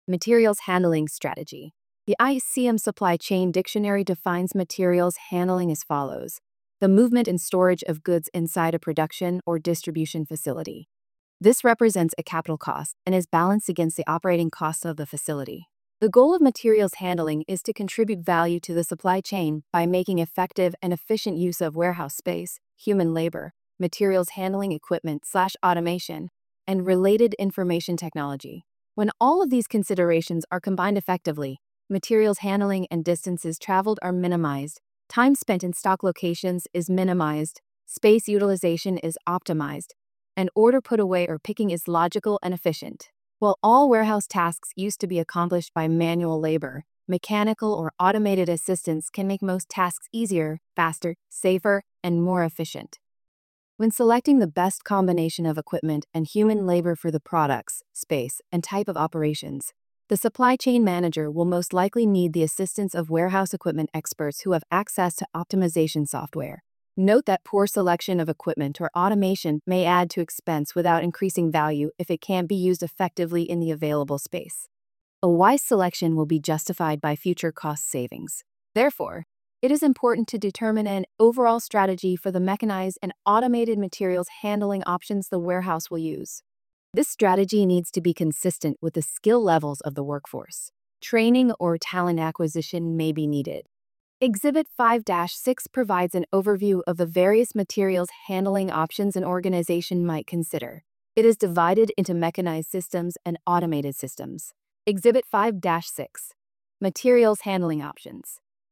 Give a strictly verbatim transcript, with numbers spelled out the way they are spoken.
Materials Handling Strategy. The I C M Supply Chain Dictionary defines materials handling as follows: the movement and storage of goods inside a production or distribution facility. This represents a capital cost and is balanced against the operating costs of the facility. The goal of materials handling is to contribute value to the supply chain by making effective and efficient use of warehouse space, human labor, materials handling equipment slash automation, and related information technology. When all of these considerations are combined effectively, materials handling and distances traveled are minimized, time spent in stock locations is minimized, space utilization is optimized, and order put away or picking is logical and efficient. While all warehouse tasks used to be accomplished by manual labor, mechanical or automated assistance can make most tasks easier, faster, safer, and more efficient. When selecting the best combination of equipment and human labor for the products, space, and type of operations, the supply chain manager will most likely need the assistance of warehouse equipment experts who have access to optimization software. Note that poor selection of equipment or automation may add to expense without increasing value if it can't be used effectively in the available space. A wise selection will be justified by future cost savings. Therefore, it is important to determine an overall strategy for the mechanized and automated materials handling options the warehouse will use. This strategy needs to be consistent with the skill levels of the workforce. Training or talent acquisition may be needed. Exhibit five dash six provides an overview of the various materials handling options an organization might consider. It is divided into mechanized systems and automated systems. Exhibit five dash six. Materials handling options.